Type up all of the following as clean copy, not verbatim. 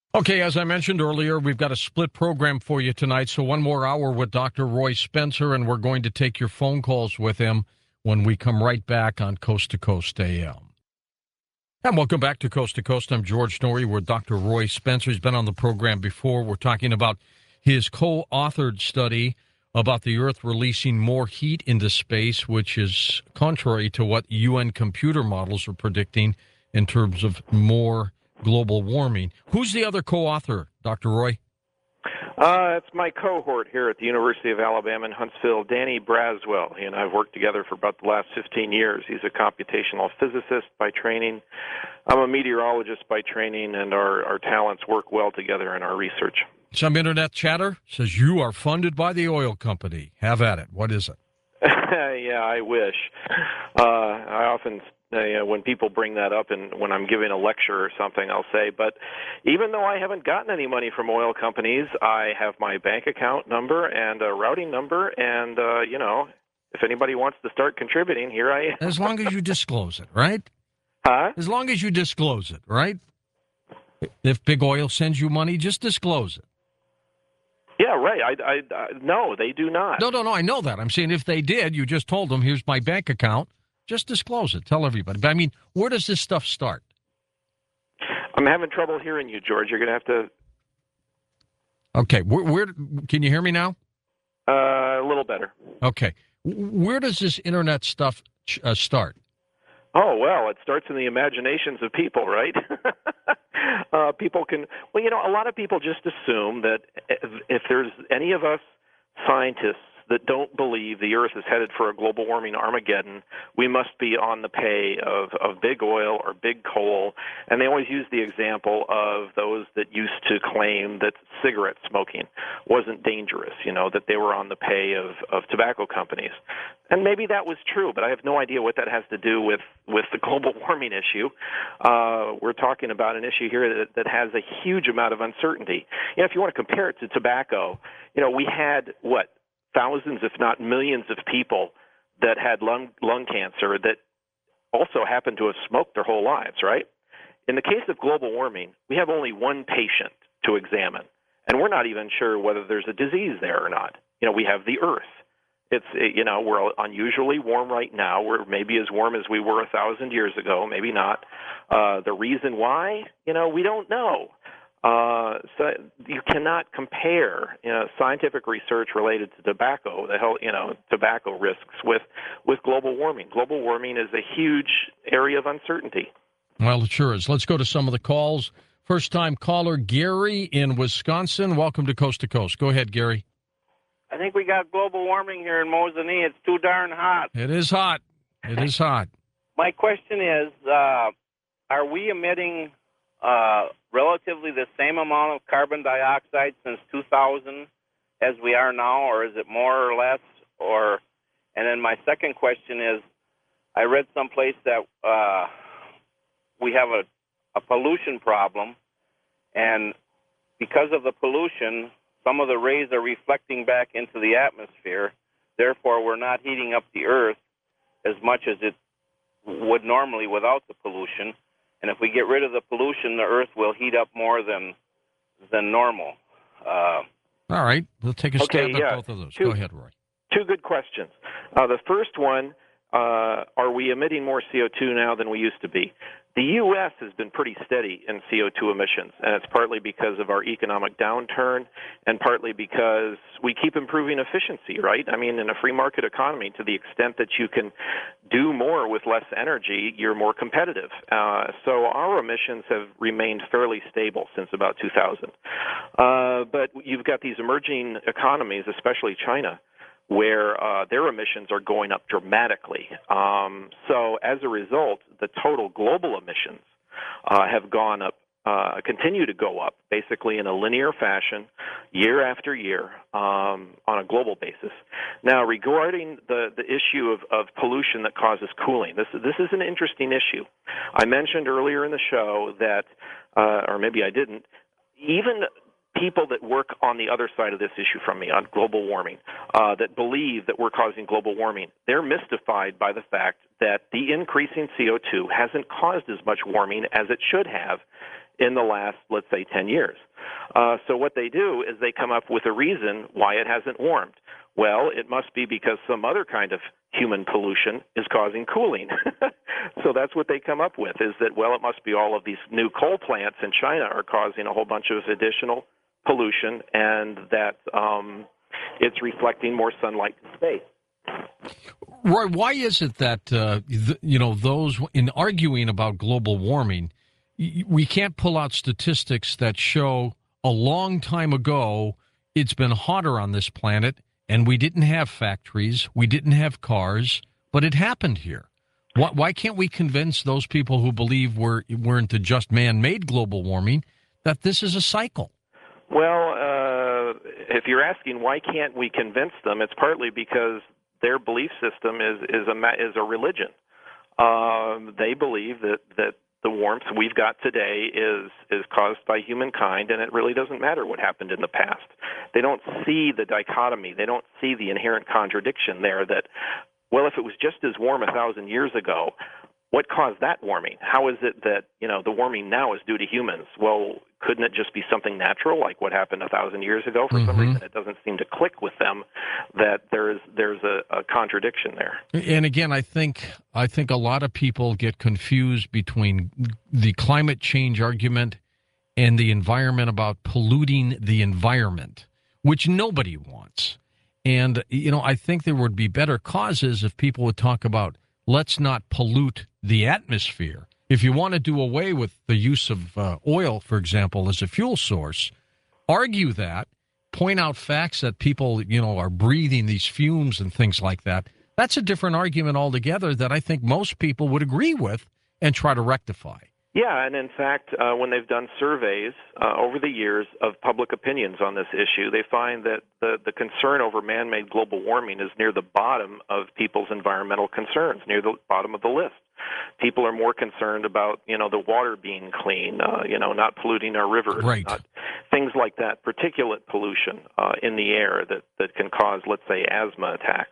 Okay, as I mentioned earlier, we've got a split program for you tonight. So one more hour with Dr. Roy Spencer, and we're going to take your phone calls with him when we come right back on Coast to Coast AM. And welcome back to Coast. I'm George Noory with Dr. Roy Spencer. He's been on the program before. We're talking about his co-authored study about the Earth releasing more heat into space, which is contrary to what UN computer models are predicting in terms of more global warming. Who's the other co-author, Dr. Roy? It's my cohort here at the University of Alabama in Huntsville, Danny Braswell. He and I have worked together for about the last 15 years. He's a computational physicist by training. I'm a meteorologist by training, and our talents work well together in our research. Some internet chatter says you are funded by the oil company. Have at it. What is it? Yeah, I wish. I often, when people bring that up and when I'm giving a lecture or something, I'll say, but even though I haven't gotten any money from oil companies, I have my bank account number and a routing number, and, if anybody wants to start contributing, here I am. As long as you disclose it, right? Huh? As long as you disclose it, right? If big oil sends you money, just disclose it. Yeah, right. No, they do not. No, I know that. I'm saying if they did, you just told them, here's my bank account, just disclose it. Tell everybody. But I mean, where does this stuff start? I'm having trouble hearing you, George. You're going to have to... Okay, where can you hear me now? A little better. Okay. Where does this internet stuff start? Oh, well, it starts in the imaginations of people, right? People can, a lot of people just assume that if there's any of us scientists that don't believe the Earth is headed for a global warming Armageddon, we must be on the pay of big oil or big coal. And they always use the example of those that used to claim that cigarette smoking wasn't dangerous, that they were on the pay of tobacco companies. And maybe that was true, but I have no idea what that has to do with the global warming issue. We're talking about an issue here that has a huge amount of uncertainty. If you want to compare it to tobacco, we had, thousands, if not millions of people that had lung cancer that also happened to have smoked their whole lives, right? In the case of global warming, we have only one patient to examine, and we're not even sure whether there's a disease there or not. We have the Earth. We're unusually warm right now. We're maybe as warm as we were 1,000 years ago, maybe not. The reason why, we don't know. So you cannot compare, scientific research related to tobacco, tobacco risks with global warming. Global warming is a huge area of uncertainty. Well, it sure is. Let's go to some of the calls. First-time caller Gary in Wisconsin. Welcome to Coast. Go ahead, Gary. I think we got global warming here in Mosinee. It's too darn hot. It is hot. My question is, are we emitting relatively the same amount of carbon dioxide since 2000 as we are now, or is it more or less? And then my second question is, I read someplace that we have a pollution problem, and because of the pollution, some of the rays are reflecting back into the atmosphere. Therefore, we're not heating up the Earth as much as it would normally without the pollution. And if we get rid of the pollution, the Earth will heat up more than normal. All right. We'll take a stab at both of those. Go ahead, Roy. Two good questions. The first one, are we emitting more CO2 now than we used to be? The U.S. has been pretty steady in CO2 emissions, and it's partly because of our economic downturn and partly because we keep improving efficiency, right? I mean, in a free market economy, to the extent that you can do more with less energy, you're more competitive. So our emissions have remained fairly stable since about 2000. But you've got these emerging economies, especially China, where their emissions are going up dramatically. So as a result, the total global emissions have gone up, continue to go up, basically in a linear fashion, year after year, on a global basis. Now, regarding the issue of pollution that causes cooling, this is an interesting issue. I mentioned earlier in the show that, or maybe I didn't, even people that work on the other side of this issue from me, on global warming, that believe that we're causing global warming, they're mystified by the fact that the increasing CO2 hasn't caused as much warming as it should have in the last, let's say, 10 years. So what they do is they come up with a reason why it hasn't warmed. Well, it must be because some other kind of human pollution is causing cooling. So that's what they come up with, is that, well, it must be all of these new coal plants in China are causing a whole bunch of additional pollution, and that it's reflecting more sunlight in space. Roy, why is it that, those in arguing about global warming, we can't pull out statistics that show a long time ago it's been hotter on this planet and we didn't have factories, we didn't have cars, but it happened here? Why can't we convince those people who believe we're into just man-made global warming that this is a cycle? Well, if you're asking why can't we convince them, it's partly because their belief system is a religion. They believe that the warmth we've got today is caused by humankind, and it really doesn't matter what happened in the past. They don't see the dichotomy. They don't see the inherent contradiction there that, well, if it was just as warm 1,000 years ago, what caused that warming? How is it that, the warming now is due to humans? Well, couldn't it just be something natural, like what happened 1,000 years ago? For some reason, it doesn't seem to click with them that there's a contradiction there. And again, I think a lot of people get confused between the climate change argument and the environment, about polluting the environment, which nobody wants. And, I think there would be better causes if people would talk about, let's not pollute the atmosphere. If you want to do away with the use of oil, for example, as a fuel source, argue that, point out facts that people, are breathing these fumes and things like that. That's a different argument altogether that I think most people would agree with and try to rectify. Yeah, and in fact, when they've done surveys over the years of public opinions on this issue, they find that the concern over man-made global warming is near the bottom of people's environmental concerns, near the bottom of the list. People are more concerned about, the water being clean, not polluting our rivers, right. Things like that, particulate pollution in the air that can cause, let's say, asthma attacks.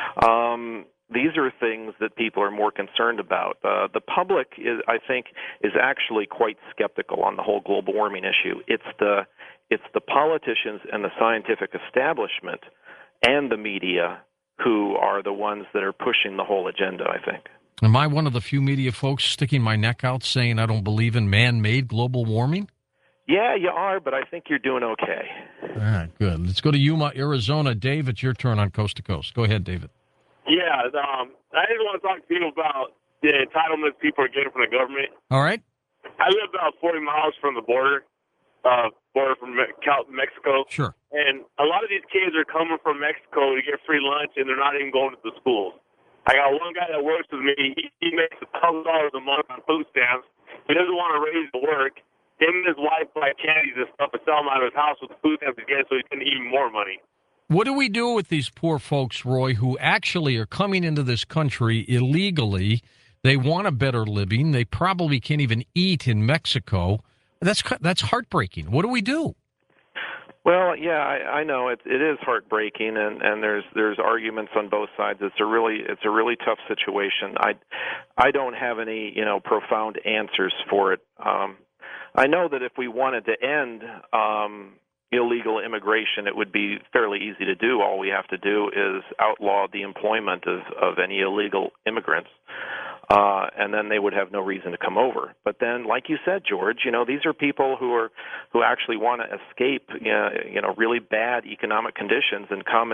These are things that people are more concerned about. The public, I think, is actually quite skeptical on the whole global warming issue. It's the politicians and the scientific establishment and the media who are the ones that are pushing the whole agenda, I think. Am I one of the few media folks sticking my neck out saying I don't believe in man-made global warming? Yeah, you are, but I think you're doing okay. All right, good. Let's go to Yuma, Arizona. Dave, it's your turn on Coast to Coast. Go ahead, David. Yeah, I just want to talk to you about the entitlements people are getting from the government. All right. I live about 40 miles from the border from Mexico. Sure. And a lot of these kids are coming from Mexico to get free lunch, and they're not even going to the schools. I got one guy that works with me. He makes $1,000 a month on food stamps. He doesn't want to raise the work. Him and his wife buy candies and stuff and sell them out of his house with the food stamps again, so he's getting even more money. What do we do with these poor folks, Roy, who actually are coming into this country illegally? They want a better living. They probably can't even eat in Mexico. That's heartbreaking. What do we do? Well, yeah, I know it is heartbreaking, and there's arguments on both sides. It's a really tough situation. I don't have any profound answers for it. I know that if we wanted to end illegal immigration, it would be fairly easy to do. All we have to do is outlaw the employment of any illegal immigrants, and then they would have no reason to come over. But then, like you said, George, these are people who actually want to escape, really bad economic conditions and come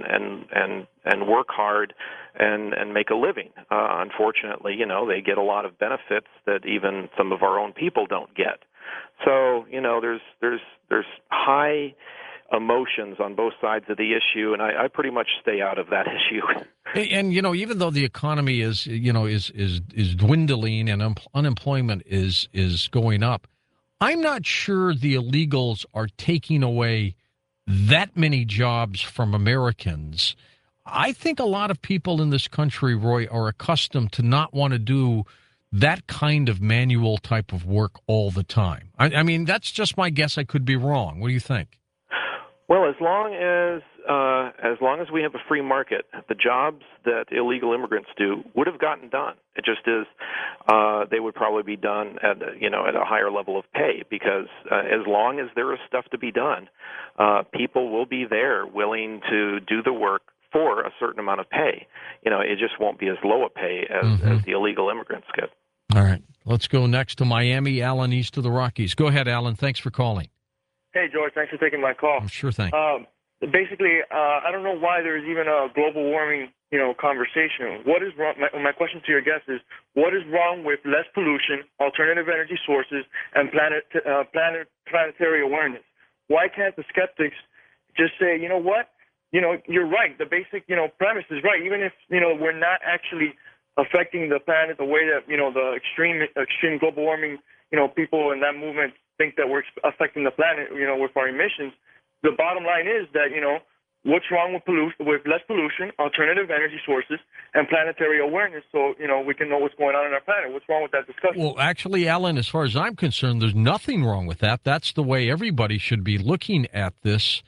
and work hard and make a living. Unfortunately, they get a lot of benefits that even some of our own people don't get. So, there's high emotions on both sides of the issue, and I pretty much stay out of that issue. And even though the economy is dwindling and unemployment is going up, I'm not sure the illegals are taking away that many jobs from Americans. I think a lot of people in this country, Roy, are accustomed to not want to do that kind of manual type of work all the time. I mean, that's just my guess. I could be wrong. What do you think? Well, as long as we have a free market, the jobs that illegal immigrants do would have gotten done. It just is they would probably be done at a higher level of pay, because as long as there is stuff to be done, people will be there willing to do the work for a certain amount of pay. It just won't be as low a pay as the illegal immigrants get. All right, let's go next to Miami. Alan, east of the Rockies. Go ahead, Alan. Thanks for calling. Hey, George, thanks for taking my call. Sure thing. Basically, I don't know why there's even a global warming, conversation. What is wrong? My question to your guest is, what is wrong with less pollution, alternative energy sources, and planetary awareness? Why can't the skeptics just say, you know what? You're right. The basic, premise is right. Even if, we're not actually affecting the planet the way that, the extreme global warming, people in that movement think that we're affecting the planet, with our emissions. The bottom line is that, what's wrong with less pollution, alternative energy sources, and planetary awareness, so, we can know what's going on in our planet. What's wrong with that discussion? Well, actually, Alan, as far as I'm concerned, there's nothing wrong with that. That's the way everybody should be looking at this.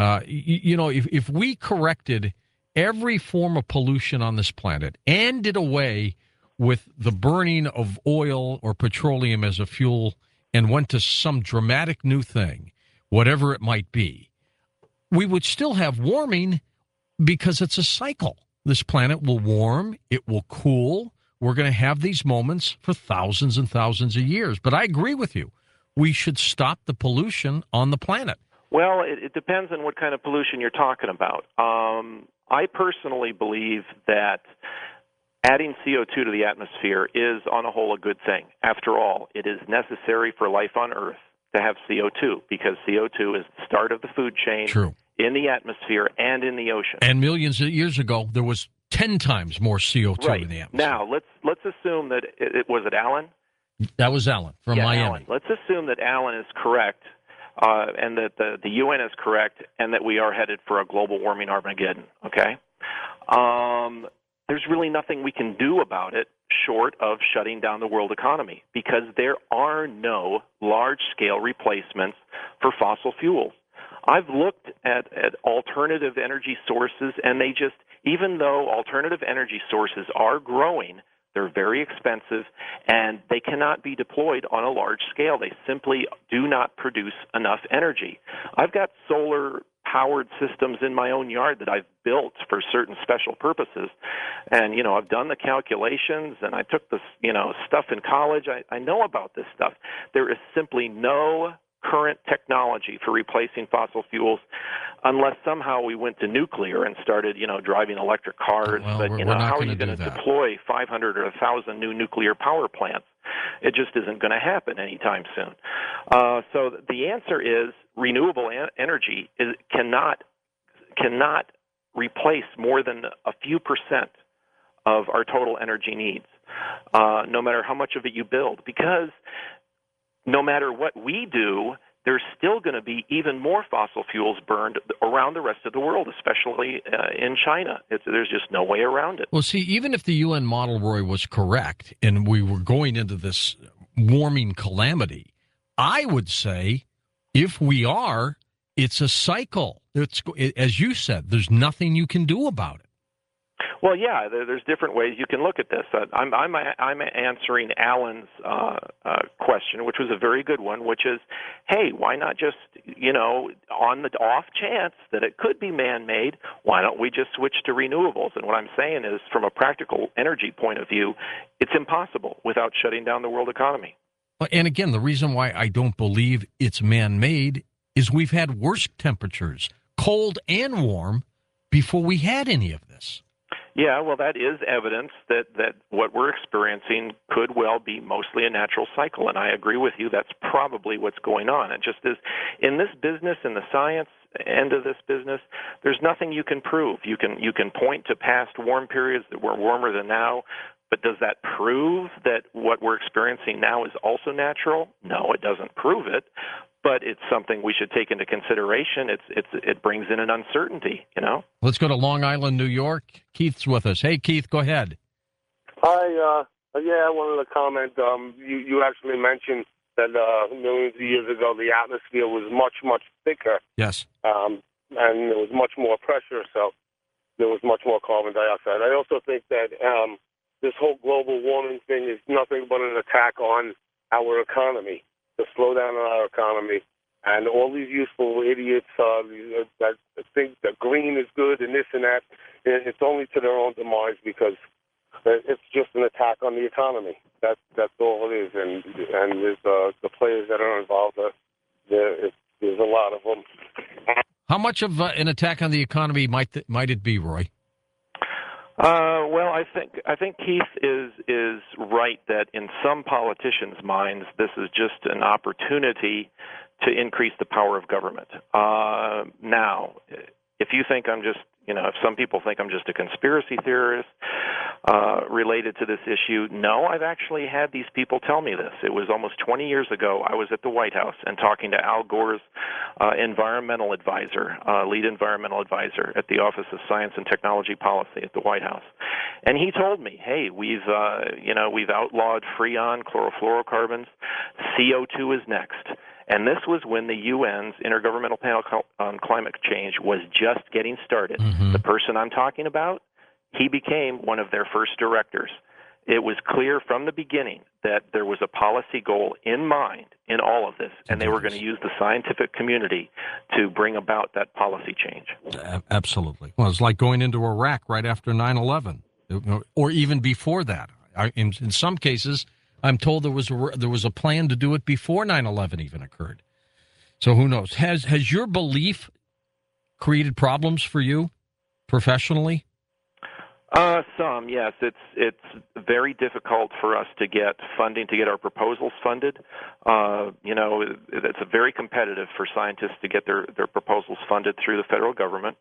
If we corrected every form of pollution on this planet and did away with the burning of oil or petroleum as a fuel and went to some dramatic new thing, whatever it might be, we would still have warming, because it's a cycle. This planet will warm, it will cool. We're going to have these moments for thousands and thousands of years. But I agree with you. We should stop the pollution on the planet. Well, it depends on what kind of pollution you're talking about. I personally believe that adding CO2 to the atmosphere is, on a whole, a good thing. After all, it is necessary for life on Earth to have CO2, because CO2 is the start of the food chain. True. In the atmosphere and in the ocean. And millions of years ago, there was 10 times more CO2 in the atmosphere. Now, let's assume that was it Alan? That was Alan from Miami. Alan. Let's assume that Alan is correct, and that the UN is correct, and that we are headed for a global warming Armageddon, okay? There's really nothing we can do about it short of shutting down the world economy, because there are no large-scale replacements for fossil fuels. I've looked at alternative energy sources, and they just, even though alternative energy sources are growing, they're very expensive, and they cannot be deployed on a large scale. They simply do not produce enough energy. I've got solar-powered systems in my own yard that I've built for certain special purposes, and, I've done the calculations, and I took this, stuff in college. I know about this stuff. There is simply no current technology for replacing fossil fuels, unless somehow we went to nuclear and started, driving electric cars. Well, but, how are you going to that. deploy 500 or 1,000 new nuclear power plants? It just isn't going to happen anytime soon. So the answer is renewable energy cannot replace more than a few percent of our total energy needs, no matter how much of it you build, because no matter what we do, there's still going to be even more fossil fuels burned around the rest of the world, especially in China. There's just no way around it. Well, see, even if the UN model, Roy, was correct and we were going into this warming calamity, I would say if we are, it's a cycle. As you said, there's nothing you can do about it. Well, yeah, there's different ways you can look at this. I'm answering Alan's question, which was a very good one, which is, hey, why not just, on the off chance that it could be man-made, why don't we just switch to renewables? And what I'm saying is, from a practical energy point of view, it's impossible without shutting down the world economy. And again, the reason why I don't believe it's man-made is we've had worse temperatures, cold and warm, before we had any of this. Yeah, well, that is evidence that what we're experiencing could well be mostly a natural cycle, and I agree with you. That's probably what's going on. It just is, in this business, in the science end of this business, there's nothing you can prove. You can point to past warm periods that were warmer than now, but does that prove that what we're experiencing now is also natural? No, it doesn't prove it. But it's something we should take into consideration. It brings in an uncertainty, Let's go to Long Island, New York. Keith's with us. Hey, Keith, go ahead. Hi. I wanted to comment. You actually mentioned that millions of years ago the atmosphere was much, much thicker. Yes. And there was much more pressure, so there was much more carbon dioxide. I also think that this whole global warming thing is nothing but an attack on our economy, the slowdown in our economy. And all these useful idiots that think that green is good and this and that, it's only to their own demise because it's just an attack on the economy. That's all it is. And there's the players that are involved. There's a lot of them. How much of an attack on the economy might it be, Roy? Well, I think Keith is right that in some politicians' minds, this is just an opportunity to increase the power of government. Now, if you think I'm just, if some people think I'm just a conspiracy theorist related to this issue, no, I've actually had these people tell me this. It was almost 20 years ago. I was at the White House and talking to Al Gore's environmental advisor, lead environmental advisor at the Office of Science and Technology Policy at the White House. And he told me, hey, we've outlawed freon, chlorofluorocarbons. CO2 is next. And this was when the UN's Intergovernmental Panel on Climate Change was just getting started. Mm-hmm. The person I'm talking about, he became one of their first directors. It was clear from the beginning that there was a policy goal in mind in all of this, and they were going to use the scientific community to bring about that policy change. Absolutely. Well, it's like going into Iraq right after 9/11, or even before that. In some cases, I'm told there was a plan to do it before 9/11 even occurred. So who knows? Has your belief created problems for you professionally? Some, yes. It's very difficult for us to get funding, to get our proposals funded. It's very competitive for scientists to get their proposals funded through the federal government.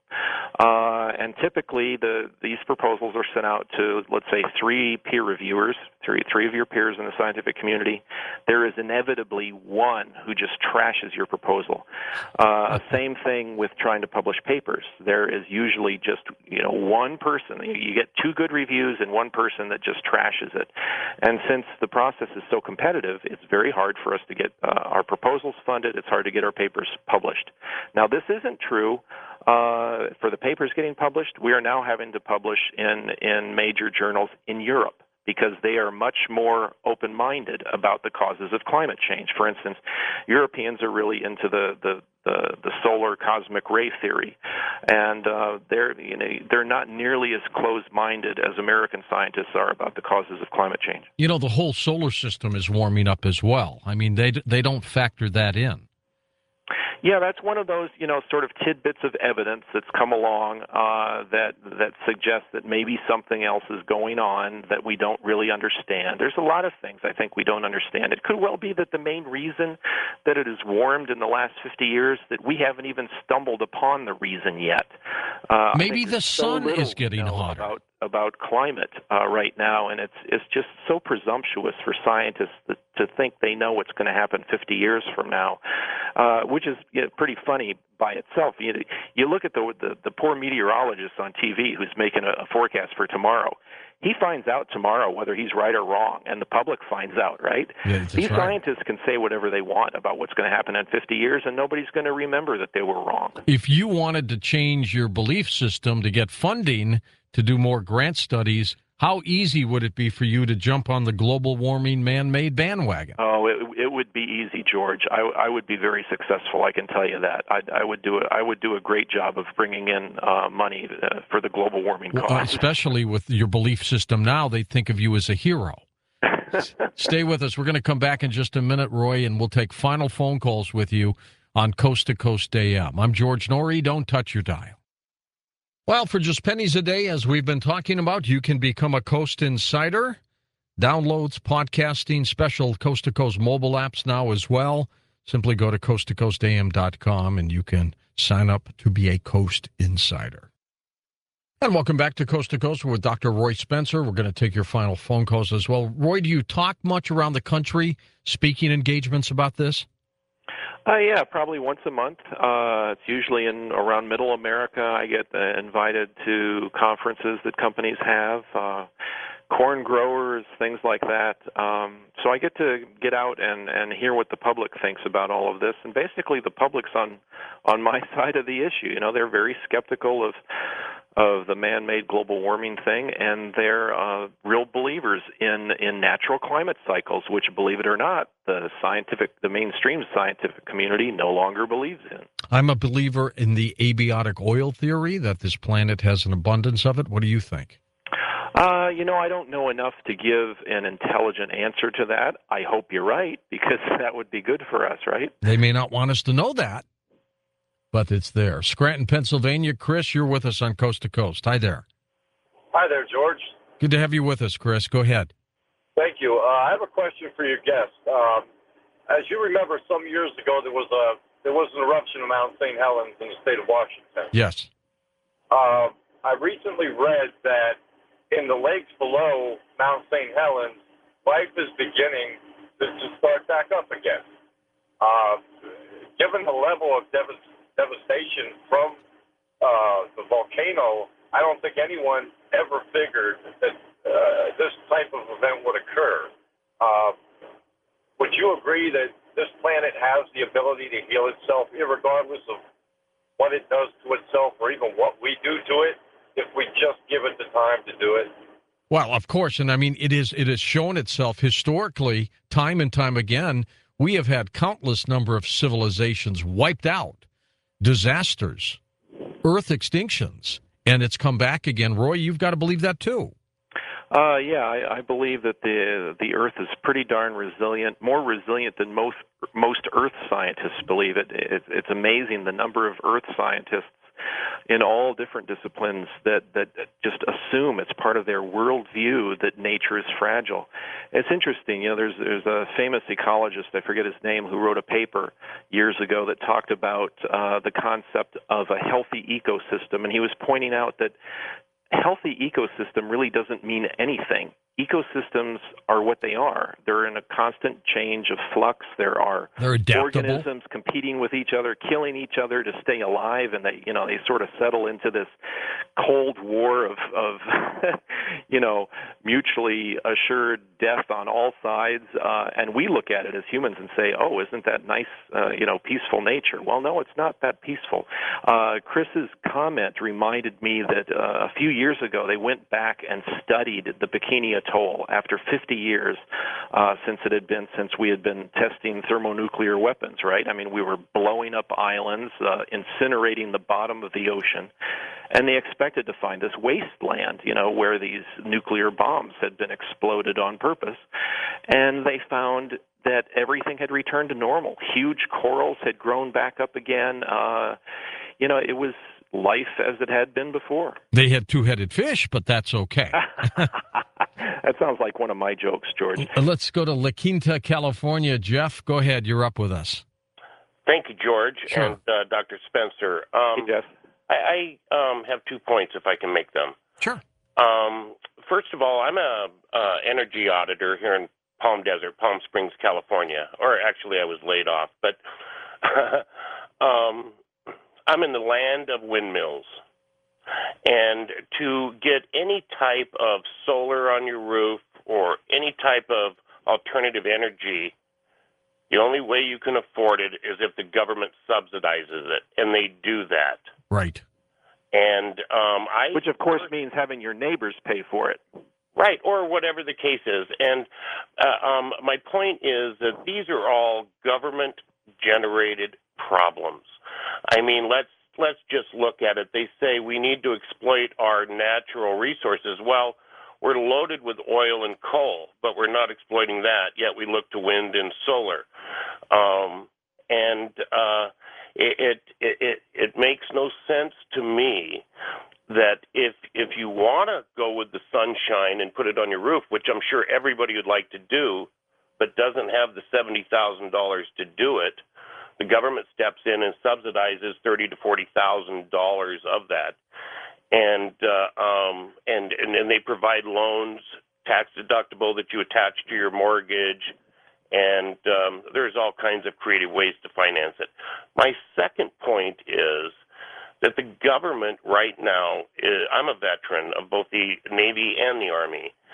And typically, these proposals are sent out to, let's say, 3 peer reviewers, three of your peers in the scientific community. There is inevitably one who just trashes your proposal. Same thing with trying to publish papers. There is usually just one person. You get 2 good reviews and one person that just trashes it. And since the process is so competitive, it's very hard for us to get our proposals funded. It's hard to get our papers published. Now, this isn't true for the papers getting published. We are now having to publish in major journals in Europe, because they are much more open-minded about the causes of climate change. For instance, Europeans are really into the solar cosmic ray theory, and they're not nearly as closed-minded as American scientists are about the causes of climate change. The whole solar system is warming up as well. I mean, they don't factor that in. Yeah, that's one of those, sort of tidbits of evidence that's come along that suggests that maybe something else is going on that we don't really understand. There's a lot of things I think we don't understand. It could well be that the main reason that it has warmed in the last 50 years, that we haven't even stumbled upon the reason yet. Maybe the sun is getting hotter. About climate right now, and it's just so presumptuous for scientists to think they know what's going to happen 50 years from now, which is pretty funny by itself. You look at the poor meteorologist on TV who's making a forecast for tomorrow. He finds out tomorrow whether he's right or wrong, and the public finds out, right? Yeah, These right. Scientists can say whatever they want about what's going to happen in 50 years, and nobody's going to remember that they were wrong. If you wanted to change your belief system to get funding to do more grant studies, how easy would it be for you to jump on the global warming man-made bandwagon? Oh, it would be easy, George. I would be very successful. I can tell you that. I would do a great job of bringing in money for the global warming cause. Well, especially with your belief system now, they think of you as a hero. Stay with us. We're going to come back in just a minute, Roy, and we'll take final phone calls with you on Coast to Coast AM. I'm George Norrie. Don't touch your dial. Well, for just pennies a day, as we've been talking about, you can become a Coast Insider. Downloads, podcasting, special Coast to Coast mobile apps now as well. Simply go to coasttocoastam.com and you can sign up to be a Coast Insider. And welcome back to Coast with Dr. Roy Spencer. We're going to take your final phone calls as well. Roy, do you talk much around the country, speaking engagements about this? Yeah, probably once a month. It's usually around Middle America. I get invited to conferences that companies have. corn growers, things like that. So I get to get out and hear what the public thinks about all of this, and basically the public's on my side of the issue. You know, they're very skeptical of the man-made global warming thing, and they're real believers in natural climate cycles, which, believe it or not, the mainstream scientific community no longer believes in. I'm a believer in the abiotic oil theory, that this planet has an abundance of it. What do you think? You know, I don't know enough to give an intelligent answer to that. I hope you're right, because that would be good for us, right? They may not want us to know that, but it's there. Scranton, Pennsylvania. Chris, you're with us on Coast to Coast. Hi there. Hi there, George. Good to have you with us, Chris. Go ahead. Thank you. I have a question for your guest. As you remember, some years ago, there was an eruption of Mount St. Helens in the state of Washington. Yes. I recently read that in the lakes below Mount St. Helens, life is beginning to start back up again. Given the level of devastation from the volcano, I don't think anyone ever figured that this type of event would occur. Would you agree that this planet has the ability to heal itself, irregardless of what it does to itself or even what we do to it, if we just give it the time to do it? Well, of course, and I mean, it has shown itself historically, time and time again. We have had countless number of civilizations wiped out, disasters, Earth extinctions, and it's come back again. Roy, you've got to believe that too. Yeah, I believe that the Earth is pretty darn resilient, more resilient than most Earth scientists believe it. It's amazing the number of Earth scientists in all different disciplines that just assume it's part of their worldview that nature is fragile. It's interesting, you know, there's a famous ecologist, I forget his name, who wrote a paper years ago that talked about the concept of a healthy ecosystem, and he was pointing out that healthy ecosystem really doesn't mean anything. Ecosystems are what they are. They're in a constant change of flux. They're adaptable. Organisms competing with each other, killing each other to stay alive, and they sort of settle into this cold war of mutually assured death on all sides. And we look at it as humans and say, "Oh, isn't that nice? Peaceful nature." Well, no, it's not that peaceful. Chris's comment reminded me that a few years ago they went back and studied the Bikini Atoll after 50 years since we had been testing thermonuclear weapons, right? I mean, we were blowing up islands, incinerating the bottom of the ocean, and they expected to find this wasteland, where these nuclear bombs had been exploded on purpose, and they found that everything had returned to normal. Huge corals had grown back up again. It was life as it had been before. They had two-headed fish, but that's okay. That sounds like one of my jokes, George. Let's go to La Quinta, California. Jeff, go ahead. You're up with us. Thank you, George, Sure. and Dr. Spencer. Yes. I have 2 points, if I can make them. Sure. First of all, I'm a energy auditor here in Palm Springs, California. Or actually, I was laid off, but I'm in the land of windmills. And to get any type of solar on your roof or any type of alternative energy, the only way you can afford it is if the government subsidizes it, and they do that. Right. And which, of course, means having your neighbors pay for it. Right, or whatever the case is. And my point is that these are all government-generated problems. I mean, let's just look at it. They say we need to exploit our natural resources. Well, we're loaded with oil and coal, but we're not exploiting that, yet we look to wind and solar. It makes no sense to me that if you want to go with the sunshine and put it on your roof, which I'm sure everybody would like to do, but doesn't have the $70,000 to do it, the government steps in and subsidizes $30,000 to $40,000 of that, and they provide loans, tax deductible, that you attach to your mortgage, and there's all kinds of creative ways to finance it. My second point is that the government right now I'm a veteran of both the Navy and the Army,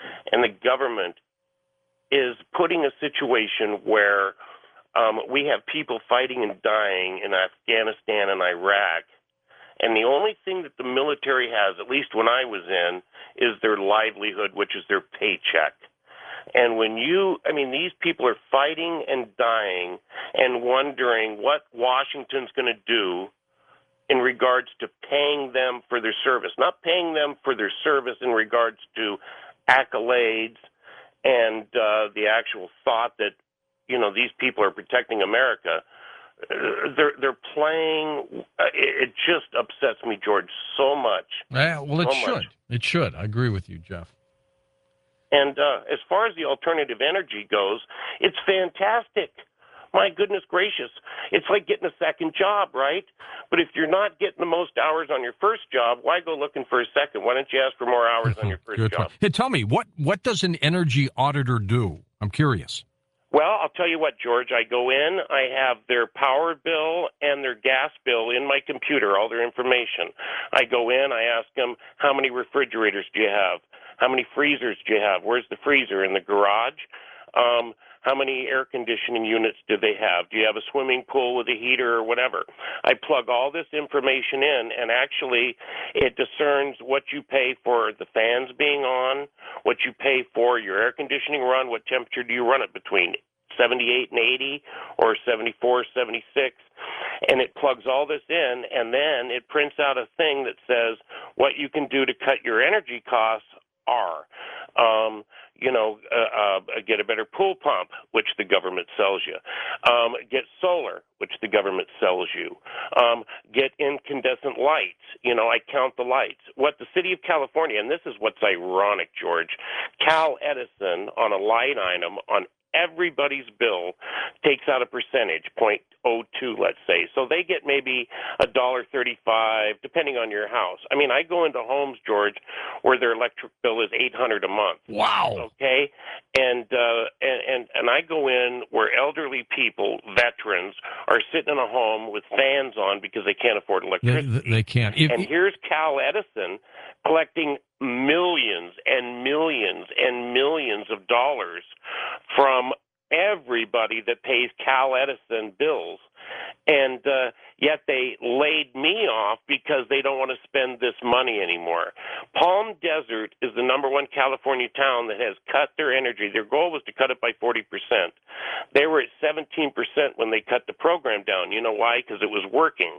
and the government is putting a situation where we have people fighting and dying in Afghanistan and Iraq, and the only thing that the military has, at least when I was in, is their livelihood, which is their paycheck. And these people are fighting and dying and wondering what Washington's going to do in regards to paying them for their service, not paying them for their service in regards to accolades and the actual thought that, these people are protecting America. They're playing. It just upsets me, George, so much. Yeah, well, it so should. Much. It should. I agree with you, Jeff. And as far as the alternative energy goes, it's fantastic. My goodness gracious. It's like getting a second job, right? But if you're not getting the most hours on your first job, why go looking for a second? Why don't you ask for more hours on your first Good job? point. Hey, tell me, what does an energy auditor do? I'm curious. Well, I'll tell you what, George. I go in, I have their power bill and their gas bill in my computer, all their information. I go in, I ask them, how many refrigerators do you have? How many freezers do you have? Where's the freezer? In the garage? How many air conditioning units do they have? Do you have a swimming pool with a heater or whatever? I plug all this information in, and actually it discerns what you pay for the fans being on, what you pay for your air conditioning run, what temperature do you run it between, 78 and 80 or 74, 76, and it plugs all this in, and then it prints out a thing that says what you can do to cut your energy costs are. Get a better pool pump, which the government sells you. Get solar, which the government sells you. Get incandescent lights. I count the lights. What the city of California, and this is what's ironic, George, Cal Edison on a line item on everybody's bill takes out a percentage, 0.02, let's say. So they get maybe $1.35, depending on your house. I go into homes, George, where their electric bill is $800 a month. Wow. Okay, and I go in where elderly people, veterans, are sitting in a home with fans on because they can't afford electricity. They can't. And here's Cal Edison collecting millions and millions and millions of dollars from everybody that pays Cal Edison bills. And yet they laid me off because they don't want to spend this money anymore. Palm Desert is the number one California town that has cut their energy. Their goal was to cut it by 40%. They were at 17% when they cut the program down. You know why? Because it was working.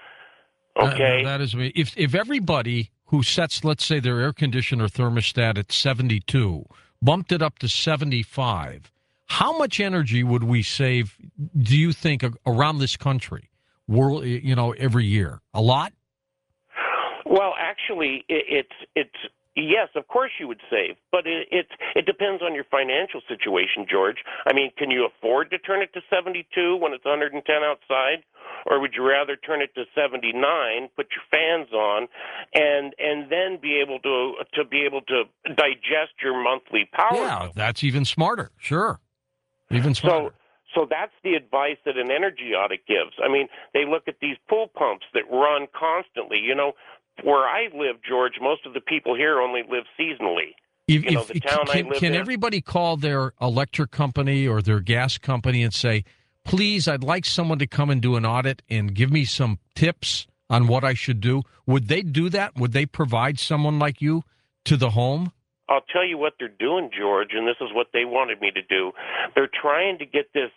Okay? That is me. If everybody who sets, let's say, their air conditioner thermostat at 72, bumped it up to 75, how much energy would we save, do you think, around this country, every year? A lot? Well, actually, it's yes, of course you would save, but it depends on your financial situation, George. Can you afford to turn it to 72 when it's 110 outside? Or would you rather turn it to 79, put your fans on, and then be able to digest your monthly power? Yeah, that's even smarter. Sure, even smarter. So that's the advice that an energy audit gives. They look at these pool pumps that run constantly. Where I live, George, most of the people here only live seasonally. The town I live in. Can everybody call their electric company or their gas company and say, please, I'd like someone to come and do an audit and give me some tips on what I should do? Would they do that? Would they provide someone like you to the home? I'll tell you what they're doing, George, and this is what they wanted me to do. They're trying to get this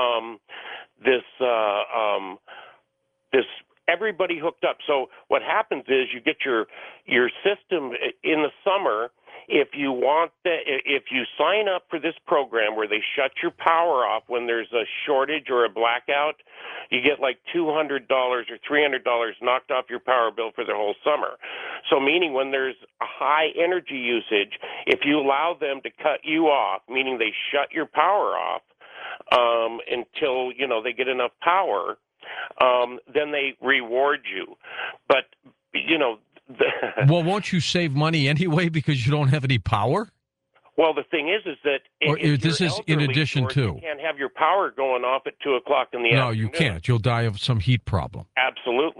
everybody hooked up. So what happens is you get your system in the summer. If you sign up for this program where they shut your power off when there's a shortage or a blackout, you get like $200 or $300 knocked off your power bill for the whole summer. So meaning when there's a high energy usage, if you allow them to cut you off, meaning they shut your power off until they get enough power, then they reward you. But well, won't you save money anyway because you don't have any power? Well, the thing is that if this is in addition to, you can't have your power going off at 2:00 in the afternoon. No, you can't. You'll die of some heat problem. Absolutely.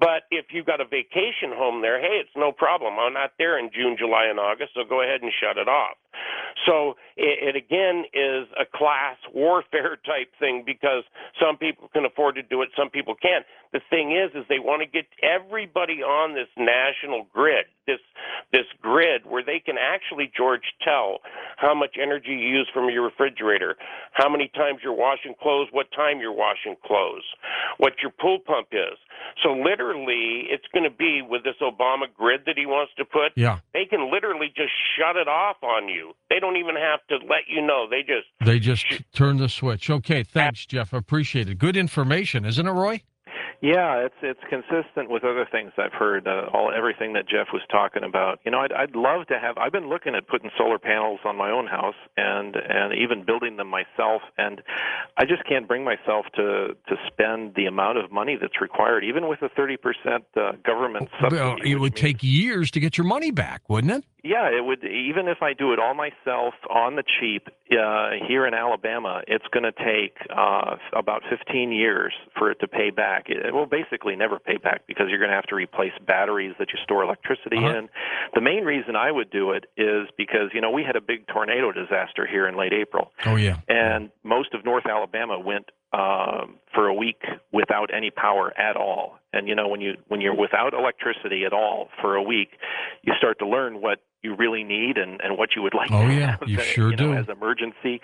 But if you've got a vacation home there, hey, it's no problem. I'm not there in June, July, and August, so go ahead and shut it off. So it again is a class warfare type thing because some people can afford to do it, some people can't. The thing is they want to get everybody on this national grid, this grid where they can actually, George, tell how much energy you use from your refrigerator, how many times you're washing clothes, what time you're washing clothes, what your pool pump is. So literally, it's going to be with this Obama grid that he wants to put. Yeah. They can literally just shut it off on you. They don't even have to let you know. They just turn the switch. Okay, thanks, Jeff. Appreciate it. Good information, isn't it, Roy? Yeah, it's consistent with other things I've heard. Everything that Jeff was talking about. You know, I'd love to have. I've been looking at putting solar panels on my own house and even building them myself, and I just can't bring myself to spend the amount of money that's required, even with a 30% government subsidy. Well, it would take years to get your money back, wouldn't it? Yeah, it would. Even if I do it all myself on the cheap here in Alabama, it's going to take about 15 years for it to pay back. It will basically never pay back because you're going to have to replace batteries that you store electricity in. The main reason I would do it is because, you know, we had a big tornado disaster here in late April. Oh, yeah. And most of North Alabama went for a week without any power at all. And you know, when you're without electricity at all for a week, you start to learn what you really need and what you would like to have you sure do. as emergency.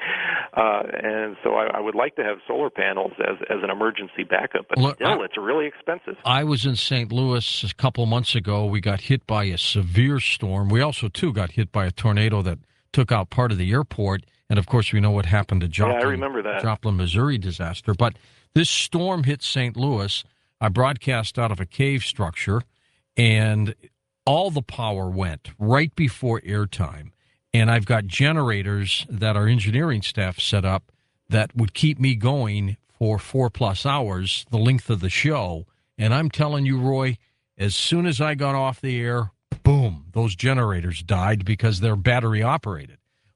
And so I would like to have solar panels as an emergency backup, but Look, still, it's really expensive. I was in St. Louis a couple months ago. We got hit by a severe storm. We also, too, got hit by a tornado that took out part of the airport. And, of course, we know what happened to Joplin. Yeah, I remember that. Joplin, Missouri disaster. But this storm hit St. Louis. I broadcast out of a cave structure, and all the power went right before airtime. And I've got generators that our engineering staff set up that would keep me going for 4+ hours, the length of the show. And I'm telling you, Roy, as soon as I got off the air, boom, those generators died because they're battery operated.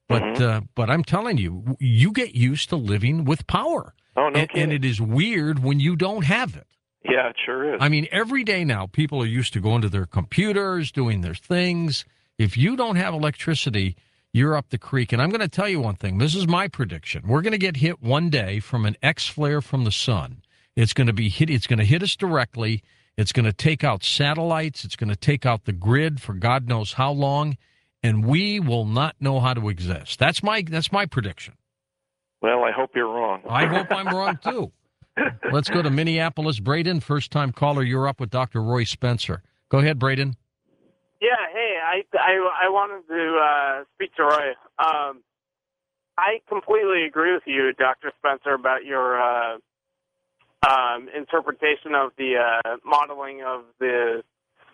But I'm telling you, you get used to living with power. Oh, no kidding. And it is weird when you don't have it. Yeah, it sure is. I mean, every day now, people are used to going to their computers, doing their things. If you don't have electricity, you're up the creek. And I'm going to tell you one thing. This is my prediction. We're going to get hit one day from an X flare from the sun. It's going to be hit. It's going to hit us directly. It's going to take out satellites. It's going to take out the grid for God knows how long. And we will not know how to exist. That's my prediction. Well, I hope you're wrong. I hope I'm wrong, too. Let's go to Minneapolis. Braden, first-time caller, you're up with Dr. Roy Spencer. Go ahead, Braden. Yeah, hey, I wanted to speak to Roy. I completely agree with you, Dr. Spencer, about your interpretation of the modeling of the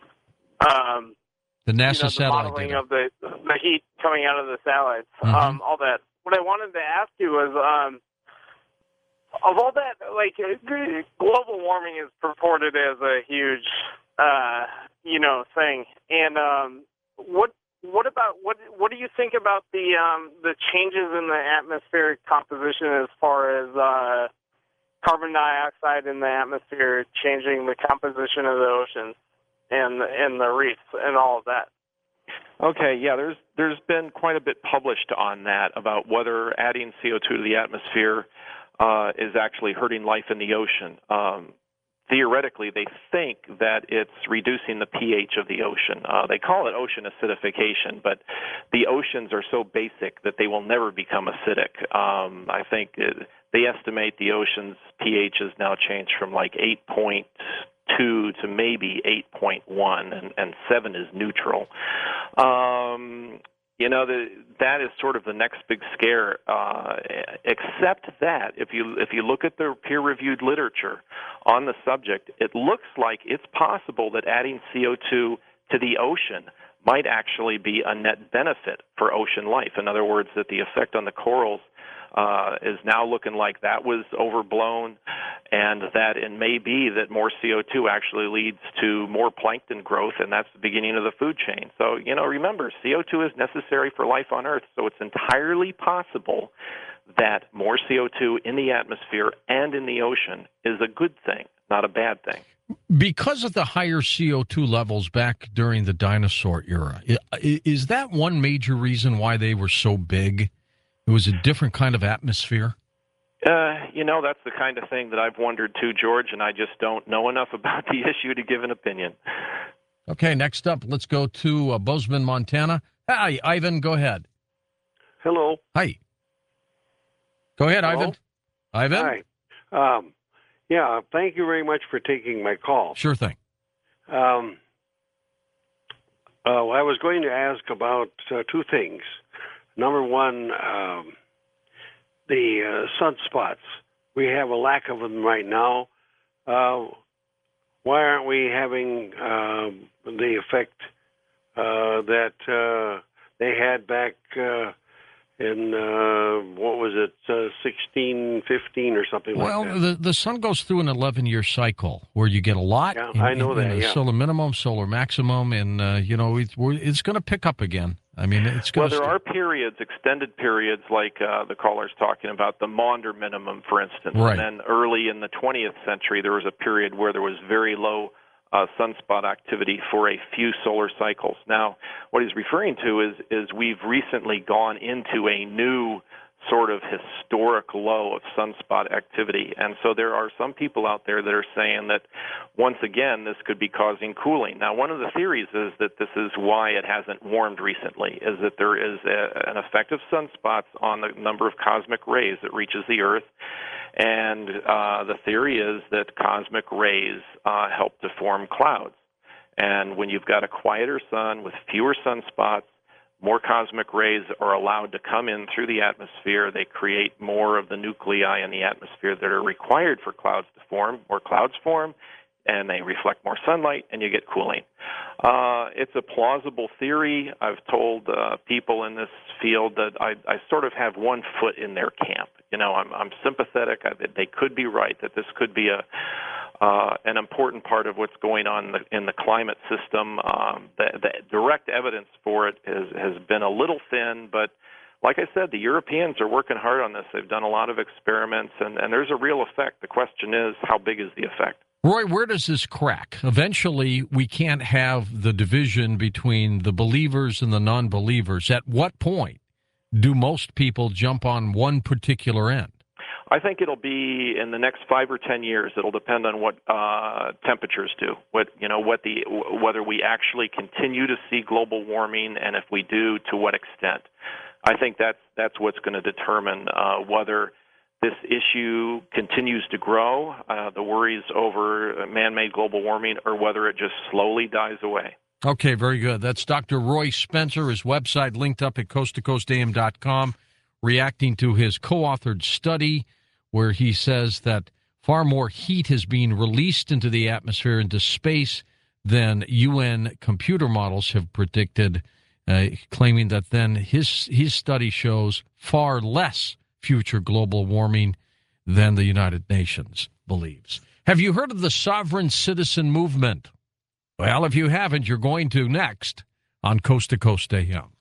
NASA the satellite modeling data. of the heat coming out of the satellites, all that. What I wanted to ask you was, of all that, like, global warming is purported as a huge, thing. And what do you think about the changes in the atmospheric composition as far as carbon dioxide in the atmosphere changing the composition of the oceans and the reefs and all of that? Okay, yeah, there's been quite a bit published on that about whether adding CO2 to the atmosphere is actually hurting life in the ocean. Theoretically, they think that it's reducing the pH of the ocean. They call it ocean acidification, but the oceans are so basic that they will never become acidic. I think they estimate the ocean's pH has now changed from like 8.2 to maybe 8.1, and 7 is neutral. That is sort of the next big scare. Except that if you look at the peer-reviewed literature on the subject, it looks like it's possible that adding CO2 to the ocean might actually be a net benefit for ocean life. In other words, that the effect on the corals is now looking like that was overblown, and that it may be that more CO2 actually leads to more plankton growth, and that's the beginning of the food chain. So, remember, CO2 is necessary for life on Earth, so it's entirely possible that more CO2 in the atmosphere and in the ocean is a good thing, not a bad thing. Because of the higher CO2 levels back during the dinosaur era, is that one major reason why they were so big? It was a different kind of atmosphere? That's the kind of thing that I've wondered too, George, and I just don't know enough about the issue to give an opinion. Okay, next up, let's go to Bozeman, Montana. Hi, Ivan, go ahead. Hello. Hi. Go ahead, Hello? Ivan. Hi. Yeah, thank you very much for taking my call. Sure thing. I was going to ask about two things. Number one, the sunspots. We have a lack of them right now. Why aren't we having the effect that they had back in, 1615 or something like that? Well, the sun goes through an 11-year cycle where you get a lot. Yeah, I know that, in solar minimum, solar maximum, and, it's going to pick up again. I mean, it's going to... Well, there are periods, extended periods, like the caller's talking about, the Maunder minimum, for instance. Right. And then early in the 20th century, there was a period where there was very low sunspot activity for a few solar cycles. Now, what he's referring to is we've recently gone into a new sort of historic low of sunspot activity. And so there are some people out there that are saying that, once again, this could be causing cooling. Now, one of the theories is that this is why it hasn't warmed recently, is that there is an effect of sunspots on the number of cosmic rays that reaches the Earth. And the theory is that cosmic rays help to form clouds. And when you've got a quieter sun with fewer sunspots, more cosmic rays are allowed to come in through the atmosphere. They create more of the nuclei in the atmosphere that are required for clouds to form. More clouds form, and they reflect more sunlight, and you get cooling. It's a plausible theory. I've told people in this field that I sort of have one foot in their camp. I'm sympathetic. They could be right, that this could be an important part of what's going on in the climate system. The direct evidence for it has been a little thin, but like I said, the Europeans are working hard on this. They've done a lot of experiments, and there's a real effect. The question is, how big is the effect? Roy, where does this crack? Eventually, we can't have the division between the believers and the non-believers. At what point do most people jump on one particular end? I think it'll be in the next 5 or 10 years. It'll depend on what temperatures do, whether we actually continue to see global warming, and if we do, to what extent. I think that's what's going to determine whether this issue continues to grow, the worries over man-made global warming, or whether it just slowly dies away. Okay, very good. That's Dr. Roy Spencer. His website linked up at coasttocoastam.com, reacting to his co-authored study where he says that far more heat has been released into the atmosphere, into space, than UN computer models have predicted, claiming that then his study shows far less future global warming than the United Nations believes. Have you heard of the sovereign citizen movement? Well, if you haven't, you're going to next on Coast to Coast AM.